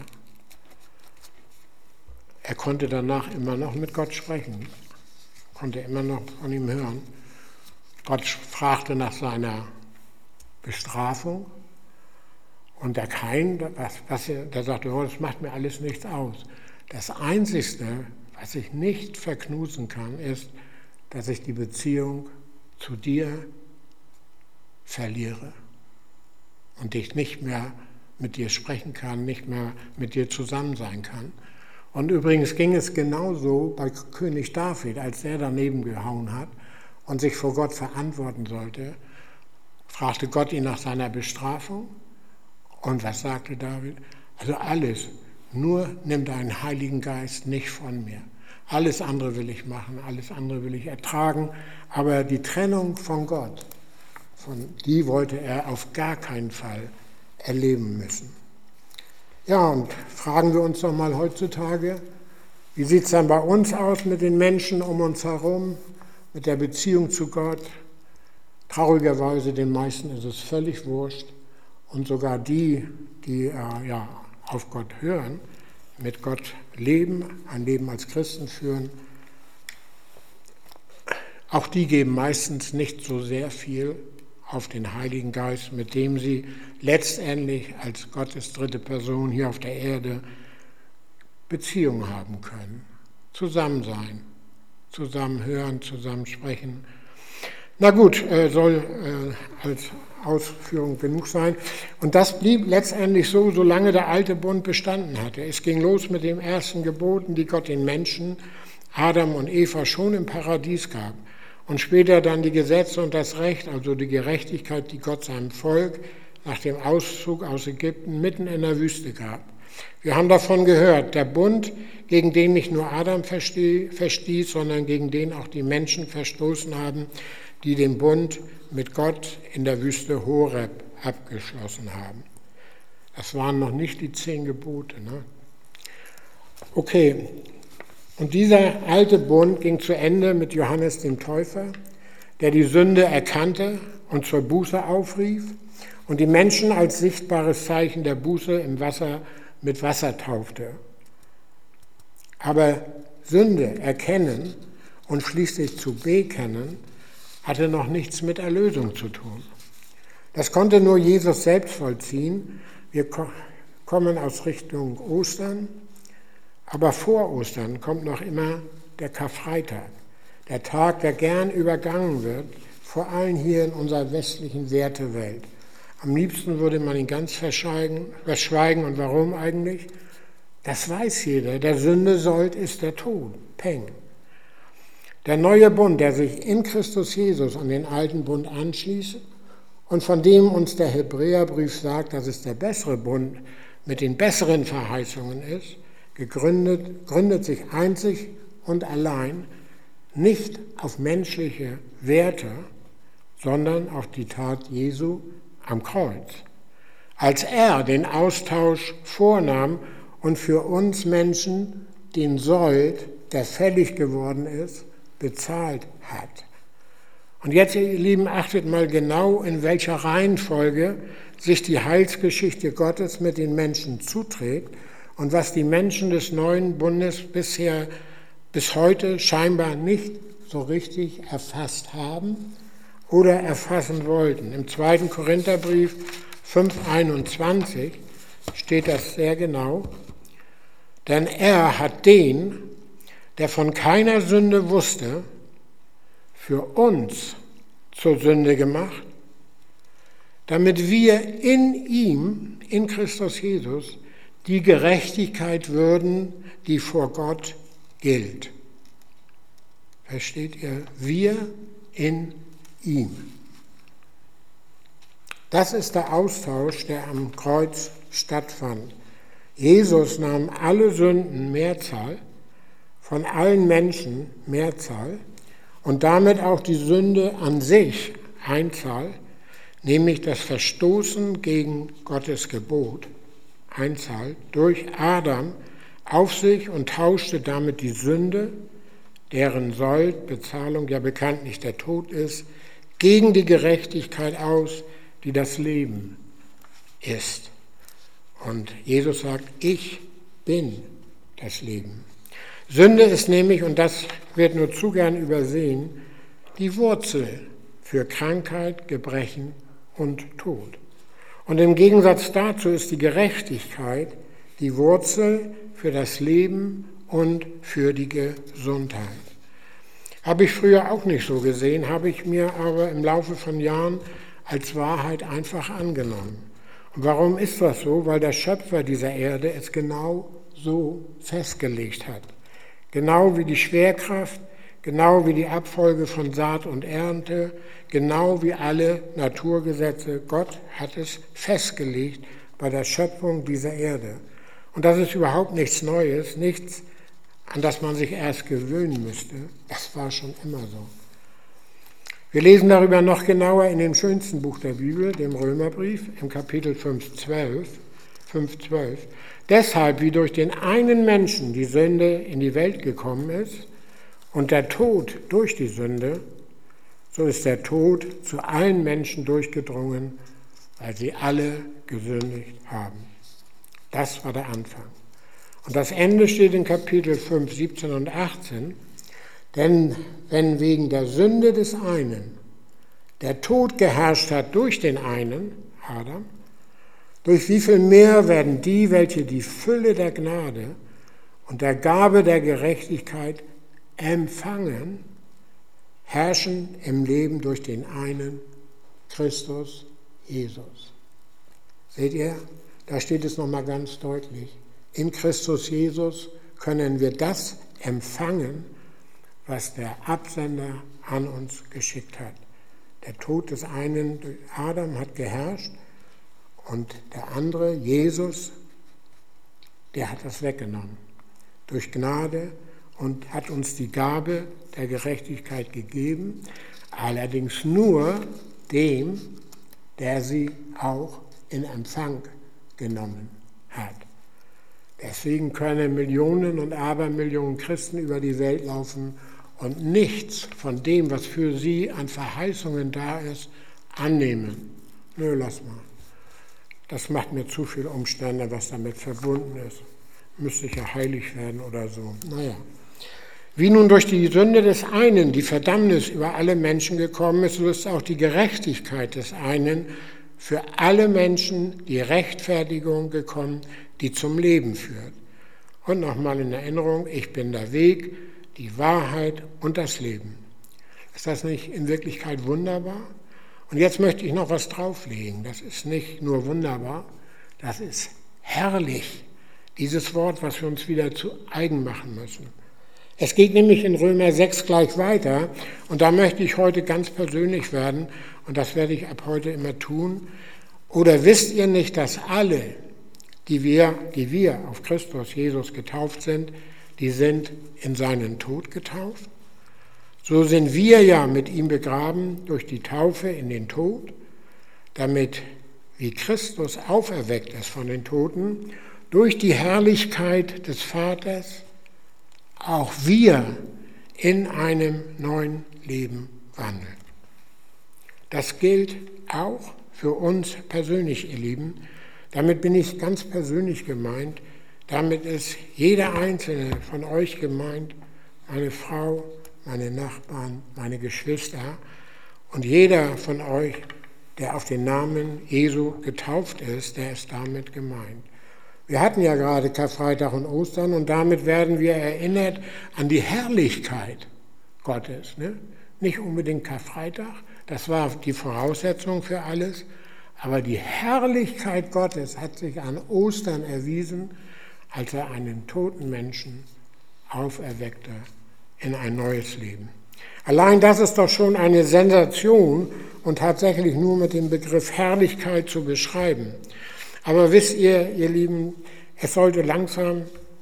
Er konnte danach immer noch mit Gott sprechen, konnte immer noch von ihm hören. Gott fragte nach seiner Bestrafung und der Kain, der sagte, oh, das macht mir alles nichts aus. Das Einzige, was ich nicht verknusen kann, ist, dass ich die Beziehung zu dir verliere und ich nicht mehr mit dir sprechen kann, nicht mehr mit dir zusammen sein kann. Und übrigens ging es genauso bei König David, als er daneben gehauen hat und sich vor Gott verantworten sollte, fragte Gott ihn nach seiner Bestrafung. Und was sagte David? Also alles, nur nimm deinen Heiligen Geist nicht von mir. Alles andere will ich machen, alles andere will ich ertragen, aber die Trennung von Gott, die wollte er auf gar keinen Fall erleben müssen. Ja, und fragen wir uns doch mal heutzutage, wie sieht es dann bei uns aus mit den Menschen um uns herum, mit der Beziehung zu Gott? Traurigerweise, den meisten ist es völlig wurscht. Und sogar die auf Gott hören, mit Gott leben, ein Leben als Christen führen, auch die geben meistens nicht so sehr viel auf den Heiligen Geist, mit dem sie letztendlich als Gottes dritte Person hier auf der Erde Beziehung haben können. Zusammen sein, zusammen hören, zusammen sprechen. Na gut, soll als Ausführung genug sein. Und das blieb letztendlich so, solange der alte Bund bestanden hatte. Es ging los mit den ersten Geboten, die Gott den Menschen, Adam und Eva, schon im Paradies gab. Und später dann die Gesetze und das Recht, also die Gerechtigkeit, die Gott seinem Volk nach dem Auszug aus Ägypten mitten in der Wüste gab. Wir haben davon gehört, der Bund, gegen den nicht nur Adam verstieß, sondern gegen den auch die Menschen verstoßen haben, die den Bund mit Gott in der Wüste Horeb abgeschlossen haben. Das waren noch nicht die 10 Gebote. Ne? Okay, und dieser alte Bund ging zu Ende mit Johannes dem Täufer, der die Sünde erkannte und zur Buße aufrief und die Menschen als sichtbares Zeichen der Buße im Wasser mit Wasser taufte. Aber Sünde erkennen und schließlich zu bekennen, hatte noch nichts mit Erlösung zu tun. Das konnte nur Jesus selbst vollziehen. Wir kommen aus Richtung Ostern, aber vor Ostern kommt noch immer der Karfreitag, der Tag, der gern übergangen wird, vor allem hier in unserer westlichen Wertewelt. Am liebsten würde man ihn ganz verschweigen. Und warum eigentlich? Das weiß jeder. Der Sünde sollt ist der Tod. Peng. Der neue Bund, der sich in Christus Jesus an den alten Bund anschließt und von dem uns der Hebräerbrief sagt, dass es der bessere Bund mit den besseren Verheißungen ist, gründet sich einzig und allein nicht auf menschliche Werte, sondern auf die Tat Jesu am Kreuz. Als er den Austausch vornahm und für uns Menschen den Sold, der fällig geworden ist, bezahlt hat. Und jetzt, ihr Lieben, achtet mal genau, in welcher Reihenfolge sich die Heilsgeschichte Gottes mit den Menschen zuträgt und was die Menschen des neuen Bundes bis heute scheinbar nicht so richtig erfasst haben oder erfassen wollten. Im 2. Korintherbrief 5,21 steht das sehr genau. Denn er hat den, der von keiner Sünde wusste, für uns zur Sünde gemacht, damit wir in ihm, in Christus Jesus, die Gerechtigkeit würden, die vor Gott gilt. Versteht ihr? Wir in ihm. Das ist der Austausch, der am Kreuz stattfand. Jesus nahm alle Sünden, Mehrzahl, von allen Menschen, Mehrzahl, und damit auch die Sünde an sich, Einzahl, nämlich das Verstoßen gegen Gottes Gebot, Einzahl, durch Adam auf sich und tauschte damit die Sünde, deren Sold, Bezahlung ja bekanntlich der Tod ist, gegen die Gerechtigkeit aus, die das Leben ist. Und Jesus sagt, ich bin das Leben. Sünde ist nämlich, und das wird nur zu gern übersehen, die Wurzel für Krankheit, Gebrechen und Tod. Und im Gegensatz dazu ist die Gerechtigkeit die Wurzel für das Leben und für die Gesundheit. Habe ich früher auch nicht so gesehen, habe ich mir aber im Laufe von Jahren als Wahrheit einfach angenommen. Und warum ist das so? Weil der Schöpfer dieser Erde es genau so festgelegt hat. Genau wie die Schwerkraft, genau wie die Abfolge von Saat und Ernte, genau wie alle Naturgesetze. Gott hat es festgelegt bei der Schöpfung dieser Erde. Und das ist überhaupt nichts Neues, nichts, an das man sich erst gewöhnen müsste. Das war schon immer so. Wir lesen darüber noch genauer in dem schönsten Buch der Bibel, dem Römerbrief, im Kapitel 5,12. Deshalb, wie durch den einen Menschen die Sünde in die Welt gekommen ist und der Tod durch die Sünde, so ist der Tod zu allen Menschen durchgedrungen, weil sie alle gesündigt haben. Das war der Anfang. Und das Ende steht in Kapitel 5, 17 und 18. Denn wenn wegen der Sünde des einen der Tod geherrscht hat durch den einen, Adam, durch wie viel mehr werden die, welche die Fülle der Gnade und der Gabe der Gerechtigkeit empfangen, herrschen im Leben durch den einen, Christus Jesus. Seht ihr, da steht es nochmal ganz deutlich. In Christus Jesus können wir das empfangen, was der Absender an uns geschickt hat. Der Tod des einen durch Adam hat geherrscht und der andere, Jesus, der hat das weggenommen. Durch Gnade und hat uns die Gabe der Gerechtigkeit gegeben, allerdings nur dem, der sie auch in Empfang genommen hat. Deswegen können Millionen und Abermillionen Christen über die Welt laufen und nichts von dem, was für sie an Verheißungen da ist, annehmen. Nö, lass mal. Das macht mir zu viele Umstände, was damit verbunden ist. Müsste ich ja heilig werden oder so. Naja. Wie nun durch die Sünde des einen die Verdammnis über alle Menschen gekommen ist, so ist auch die Gerechtigkeit des einen für alle Menschen die Rechtfertigung gekommen, die zum Leben führt. Und nochmal in Erinnerung, ich bin der Weg, die Wahrheit und das Leben. Ist das nicht in Wirklichkeit wunderbar? Und jetzt möchte ich noch was drauflegen. Das ist nicht nur wunderbar, das ist herrlich. Dieses Wort, was wir uns wieder zu eigen machen müssen. Es geht nämlich in Römer 6 gleich weiter und da möchte ich heute ganz persönlich werden und das werde ich ab heute immer tun. Oder wisst ihr nicht, dass alle, die wir auf Christus Jesus getauft sind, die sind in seinen Tod getauft? So sind wir ja mit ihm begraben durch die Taufe in den Tod, damit, wie Christus auferweckt ist von den Toten, durch die Herrlichkeit des Vaters auch wir in einem neuen Leben wandeln. Das gilt auch für uns persönlich, ihr Lieben. Damit bin ich ganz persönlich gemeint. Damit ist jeder einzelne von euch gemeint, meine Frau, meine Nachbarn, meine Geschwister und jeder von euch, der auf den Namen Jesu getauft ist, der ist damit gemeint. Wir hatten ja gerade Karfreitag und Ostern und damit werden wir erinnert an die Herrlichkeit Gottes. Ne? Nicht unbedingt Karfreitag, das war die Voraussetzung für alles, aber die Herrlichkeit Gottes hat sich an Ostern erwiesen, als er einen toten Menschen auferweckte in ein neues Leben. Allein das ist doch schon eine Sensation und tatsächlich nur mit dem Begriff Herrlichkeit zu beschreiben. Aber wisst ihr, ihr Lieben, es sollte langsam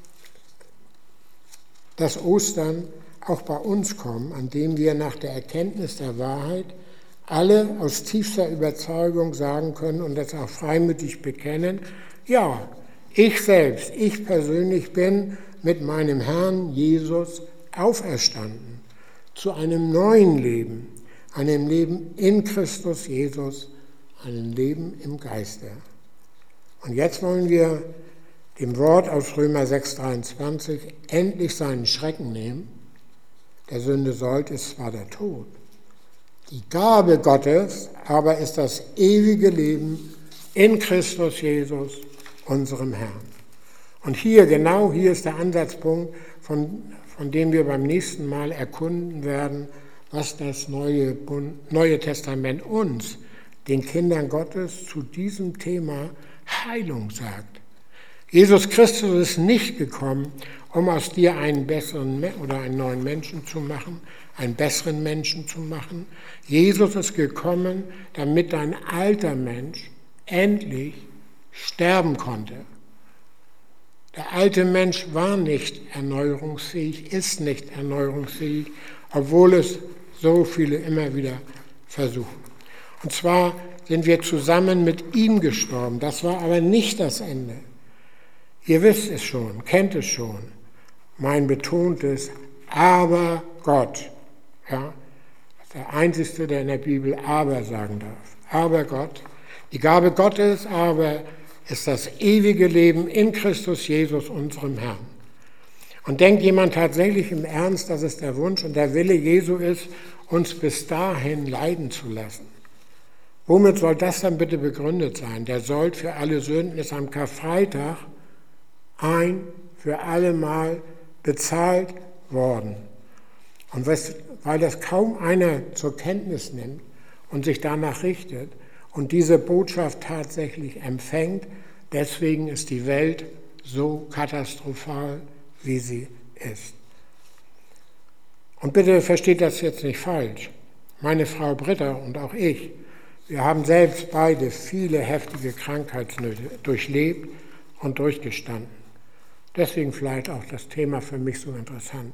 das Ostern auch bei uns kommen, an dem wir nach der Erkenntnis der Wahrheit alle aus tiefster Überzeugung sagen können und das auch freimütig bekennen, ja, ich selbst, ich persönlich bin mit meinem Herrn Jesus auferstanden zu einem neuen Leben, einem Leben in Christus Jesus, einem Leben im Geiste. Und jetzt wollen wir dem Wort aus Römer 6,23 endlich seinen Schrecken nehmen. Der Sünde Sold ist zwar der Tod. Die Gabe Gottes aber ist das ewige Leben in Christus Jesus, unserem Herrn. Und genau hier ist der Ansatzpunkt, von dem wir beim nächsten Mal erkunden werden, was das Neue Testament uns, den Kindern Gottes, zu diesem Thema Heilung sagt. Jesus Christus ist nicht gekommen, um aus dir einen besseren oder einen neuen Menschen zu machen, einen besseren Menschen zu machen. Jesus ist gekommen, damit dein alter Mensch endlich sterben konnte. Der alte Mensch war nicht erneuerungsfähig, ist nicht erneuerungsfähig, obwohl es so viele immer wieder versuchen. Und zwar sind wir zusammen mit ihm gestorben. Das war aber nicht das Ende. Ihr wisst es schon, kennt es schon. Mein betontes Aber Gott. Ja, der Einzige, der in der Bibel aber sagen darf. Aber Gott. Die Gabe Gottes aber ist das ewige Leben in Christus Jesus, unserem Herrn. Und denkt jemand tatsächlich im Ernst, dass es der Wunsch und der Wille Jesu ist, uns bis dahin leiden zu lassen? Womit soll das dann bitte begründet sein? Der Sold für alle Sünden ist am Karfreitag ein für alle Mal bezahlt worden. Und weil das kaum einer zur Kenntnis nimmt und sich danach richtet und diese Botschaft tatsächlich empfängt, deswegen ist die Welt so katastrophal, wie sie ist. Und bitte versteht das jetzt nicht falsch. Meine Frau Britta und auch ich, wir haben selbst beide viele heftige Krankheitsnöte durchlebt und durchgestanden. Deswegen vielleicht auch das Thema für mich so interessant.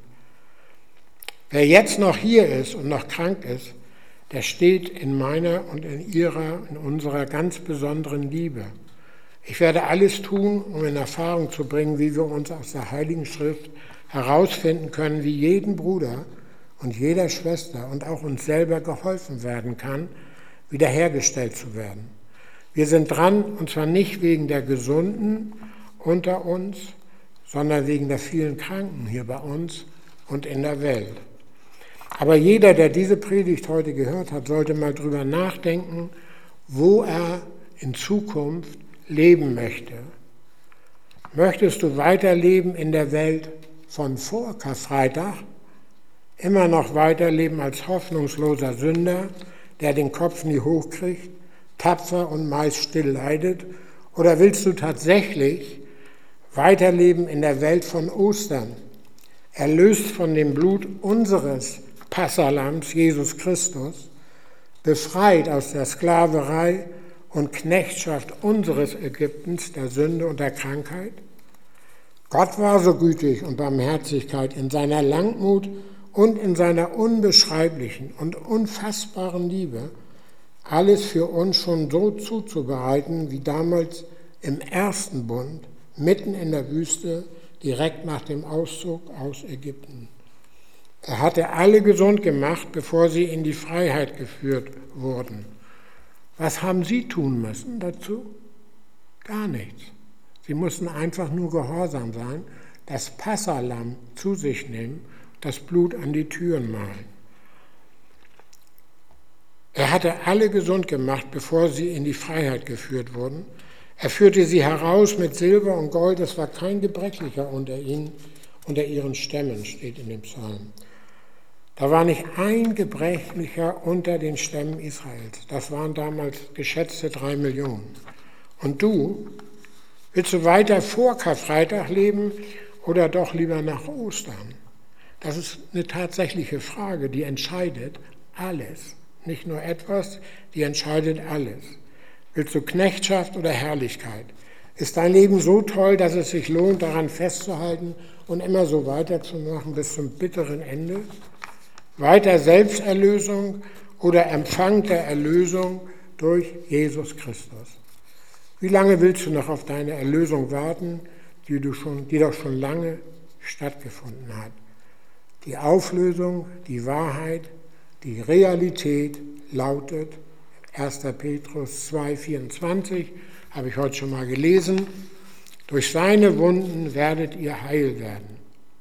Wer jetzt noch hier ist und noch krank ist, der steht in meiner und in unserer ganz besonderen Liebe. Ich werde alles tun, um in Erfahrung zu bringen, wie wir uns aus der Heiligen Schrift herausfinden können, wie jedem Bruder und jeder Schwester und auch uns selber geholfen werden kann, wiederhergestellt zu werden. Wir sind dran, und zwar nicht wegen der Gesunden unter uns, sondern wegen der vielen Kranken hier bei uns und in der Welt. Aber jeder, der diese Predigt heute gehört hat, sollte mal drüber nachdenken, wo er in Zukunft leben möchte. Möchtest du weiterleben in der Welt von vor Karfreitag? Immer noch weiterleben als hoffnungsloser Sünder, der den Kopf nie hochkriegt, tapfer und meist still leidet? Oder willst du tatsächlich weiterleben in der Welt von Ostern, erlöst von dem Blut unseres Passalams, Jesus Christus, befreit aus der Sklaverei und Knechtschaft unseres Ägyptens, der Sünde und der Krankheit? Gott war so gütig und Barmherzigkeit in seiner Langmut und in seiner unbeschreiblichen und unfassbaren Liebe, alles für uns schon so zuzubereiten, wie damals im ersten Bund, mitten in der Wüste, direkt nach dem Auszug aus Ägypten. Er hatte alle gesund gemacht, bevor sie in die Freiheit geführt wurden. Was haben sie tun müssen dazu? Gar nichts. Sie mussten einfach nur gehorsam sein, das Passahlamm zu sich nehmen, das Blut an die Türen malen. Er hatte alle gesund gemacht, bevor sie in die Freiheit geführt wurden. Er führte sie heraus mit Silber und Gold, es war kein Gebrechlicher unter ihnen, unter ihren Stämmen, steht in dem Psalm. Da war nicht ein Gebrechlicher unter den Stämmen Israels. Das waren damals geschätzte 3 Millionen. Und du, willst du weiter vor Karfreitag leben oder doch lieber nach Ostern? Das ist eine tatsächliche Frage, die entscheidet alles. Nicht nur etwas, die entscheidet alles. Willst du Knechtschaft oder Herrlichkeit? Ist dein Leben so toll, dass es sich lohnt, daran festzuhalten und immer so weiterzumachen bis zum bitteren Ende? Weiter Selbsterlösung oder Empfang der Erlösung durch Jesus Christus? Wie lange willst du noch auf deine Erlösung warten, die doch schon lange stattgefunden hat? Die Auflösung, die Wahrheit, die Realität lautet 1. Petrus 2,24, habe ich heute schon mal gelesen, durch seine Wunden werdet ihr heil werden.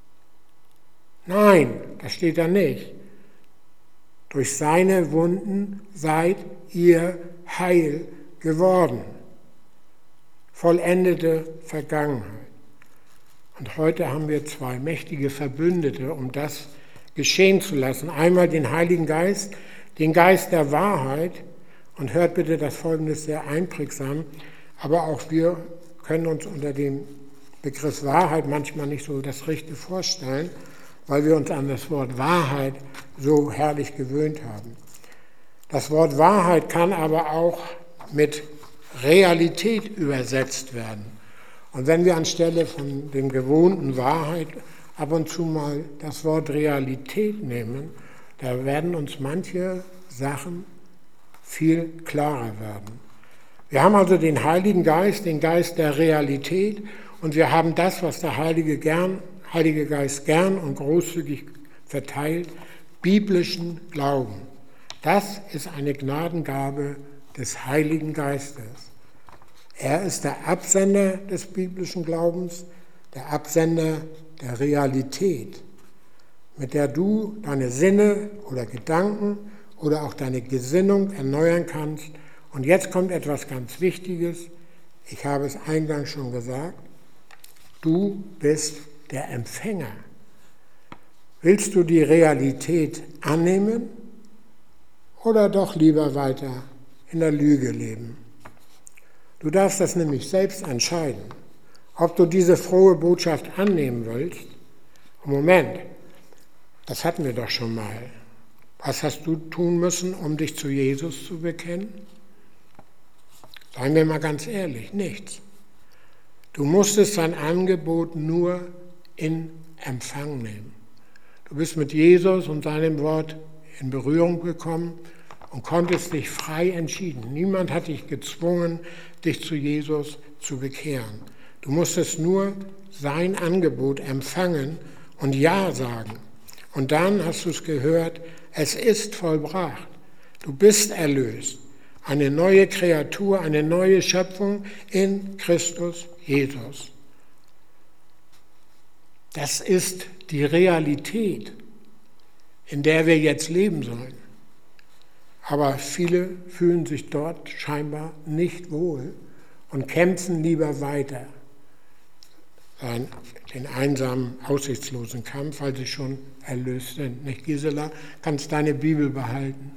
Nein, das steht da nicht. Durch seine Wunden seid ihr heil geworden. Vollendete Vergangenheit. Und heute haben wir 2 mächtige Verbündete, um das geschehen zu lassen. Einmal den Heiligen Geist, den Geist der Wahrheit. Und hört bitte das Folgende sehr einprägsam, aber auch wir können uns unter dem Begriff Wahrheit manchmal nicht so das Richtige vorstellen, weil wir uns an das Wort Wahrheit so herrlich gewöhnt haben. Das Wort Wahrheit kann aber auch mit Realität übersetzt werden. Und wenn wir anstelle von dem gewohnten Wahrheit ab und zu mal das Wort Realität nehmen, da werden uns manche Sachen viel klarer werden. Wir haben also den Heiligen Geist, den Geist der Realität, und wir haben das, was der Heilige Geist gern und großzügig verteilt, biblischen Glauben. Das ist eine Gnadengabe des Heiligen Geistes. Er ist der Absender des biblischen Glaubens, der Absender der Realität, mit der du deine Sinne oder Gedanken oder auch deine Gesinnung erneuern kannst. Und jetzt kommt etwas ganz Wichtiges. Ich habe es eingangs schon gesagt. Du bist der Empfänger. Willst du die Realität annehmen oder doch lieber weiter in der Lüge leben? Du darfst das nämlich selbst entscheiden, ob du diese frohe Botschaft annehmen willst. Moment, das hatten wir doch schon mal. Was hast du tun müssen, um dich zu Jesus zu bekennen? Seien wir mal ganz ehrlich, nichts. Du musstest sein Angebot nur in Empfang nehmen. Du bist mit Jesus und seinem Wort in Berührung gekommen und konntest dich frei entschieden. Niemand hat dich gezwungen, dich zu Jesus zu bekehren. Du musstest nur sein Angebot empfangen und Ja sagen. Und dann hast du es gehört, es ist vollbracht. Du bist erlöst. Eine neue Kreatur, eine neue Schöpfung in Christus Jesus. Das ist die Realität, in der wir jetzt leben sollen. Aber viele fühlen sich dort scheinbar nicht wohl und kämpfen lieber weiter. Den einsamen, aussichtslosen Kampf, weil sie schon erlöst sind. Nicht, Gisela? Kannst deine Bibel behalten.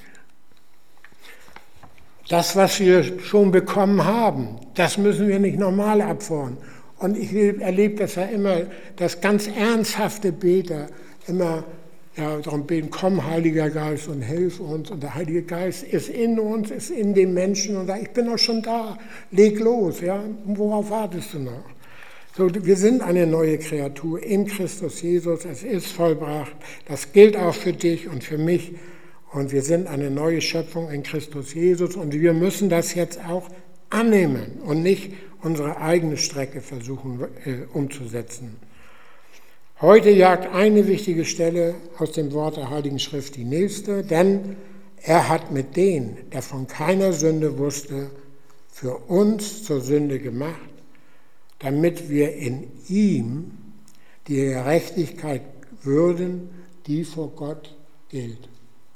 Das, was wir schon bekommen haben, das müssen wir nicht normal abfordern. Und ich erlebe das ja immer, dass ganz ernsthafte Beter immer darum beten, komm, Heiliger Geist, und hilf uns. Und der Heilige Geist ist in uns, ist in dem Menschen und sagt, ich bin doch schon da, leg los. Ja? Worauf wartest du noch? So, wir sind eine neue Kreatur in Christus Jesus, es ist vollbracht. Das gilt auch für dich und für mich. Und wir sind eine neue Schöpfung in Christus Jesus und wir müssen das jetzt auch annehmen und nicht unsere eigene Strecke versuchen umzusetzen. Heute jagt eine wichtige Stelle aus dem Wort der Heiligen Schrift die nächste, denn er hat mit dem, der von keiner Sünde wusste, für uns zur Sünde gemacht, damit wir in ihm die Gerechtigkeit würden, die vor Gott gilt.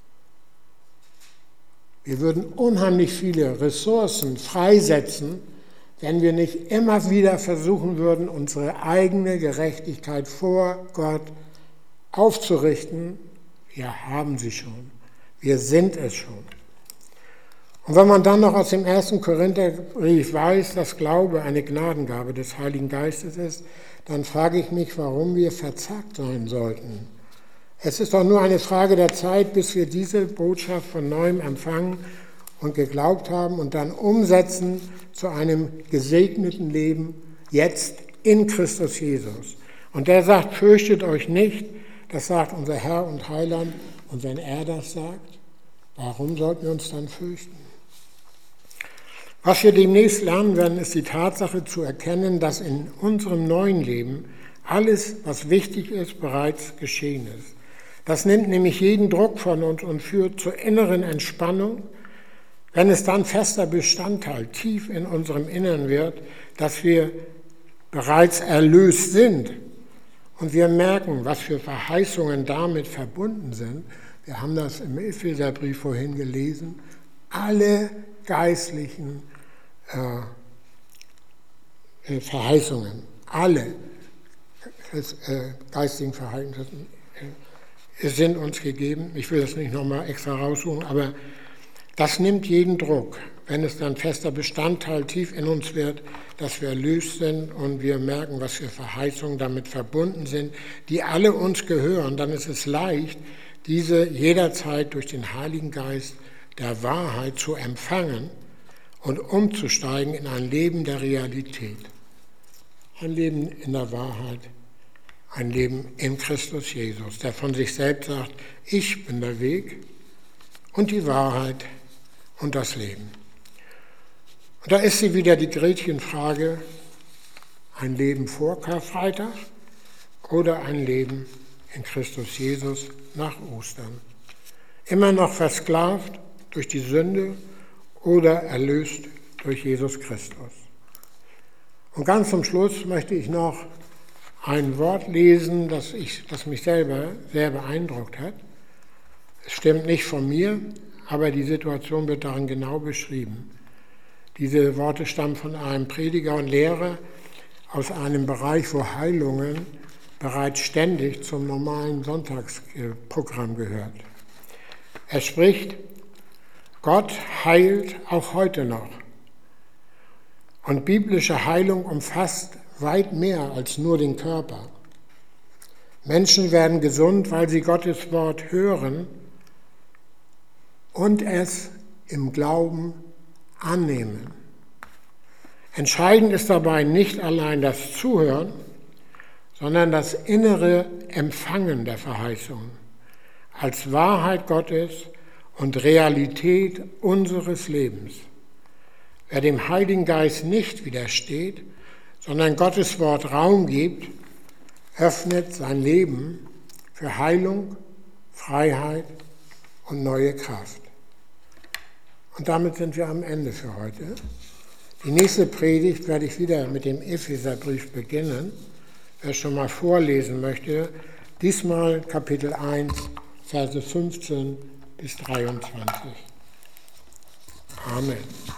Wir würden unheimlich viele Ressourcen freisetzen, wenn wir nicht immer wieder versuchen würden, unsere eigene Gerechtigkeit vor Gott aufzurichten. Wir haben sie schon. Wir sind es schon. Und wenn man dann noch aus dem 1. Korintherbrief weiß, dass Glaube eine Gnadengabe des Heiligen Geistes ist, dann frage ich mich, warum wir verzagt sein sollten. Es ist doch nur eine Frage der Zeit, bis wir diese Botschaft von neuem empfangen und geglaubt haben und dann umsetzen zu einem gesegneten Leben, jetzt in Christus Jesus. Und der sagt, fürchtet euch nicht, das sagt unser Herr und Heiland. Und wenn er das sagt, warum sollten wir uns dann fürchten? Was wir demnächst lernen werden, ist die Tatsache zu erkennen, dass in unserem neuen Leben alles, was wichtig ist, bereits geschehen ist. Das nimmt nämlich jeden Druck von uns und führt zur inneren Entspannung, wenn es dann fester Bestandteil tief in unserem Innern wird, dass wir bereits erlöst sind und wir merken, was für Verheißungen damit verbunden sind. Wir haben das im Epheserbrief vorhin gelesen. Alle geistlichen Verheißungen, alle geistigen Verheißungen sind uns gegeben. Ich will das nicht nochmal extra raussuchen, aber das nimmt jeden Druck, wenn es dann fester Bestandteil tief in uns wird, dass wir erlöst sind und wir merken, was für Verheißungen damit verbunden sind, die alle uns gehören. Dann ist es leicht, diese jederzeit durch den Heiligen Geist der Wahrheit zu empfangen und umzusteigen in ein Leben der Realität. Ein Leben in der Wahrheit, ein Leben in Christus Jesus, der von sich selbst sagt, ich bin der Weg und die Wahrheit und das Leben. Und da ist sie wieder die Gretchenfrage, ein Leben vor Karfreitag oder ein Leben in Christus Jesus nach Ostern. Immer noch versklavt durch die Sünde oder erlöst durch Jesus Christus. Und ganz zum Schluss möchte ich noch ein Wort lesen, das mich selber sehr beeindruckt hat. Es stimmt nicht von mir, aber die Situation wird darin genau beschrieben. Diese Worte stammen von einem Prediger und Lehrer aus einem Bereich, wo Heilungen bereits ständig zum normalen Sonntagsprogramm gehört. Er spricht, Gott heilt auch heute noch. Und biblische Heilung umfasst weit mehr als nur den Körper. Menschen werden gesund, weil sie Gottes Wort hören und es im Glauben annehmen. Entscheidend ist dabei nicht allein das Zuhören, sondern das innere Empfangen der Verheißungen als Wahrheit Gottes und Realität unseres Lebens. Wer dem Heiligen Geist nicht widersteht, sondern Gottes Wort Raum gibt, öffnet sein Leben für Heilung, Freiheit und neue Kraft. Und damit sind wir am Ende für heute. Die nächste Predigt werde ich wieder mit dem Epheserbrief beginnen. Wer schon mal vorlesen möchte, diesmal Kapitel 1, Verse 15 bis 23. Amen.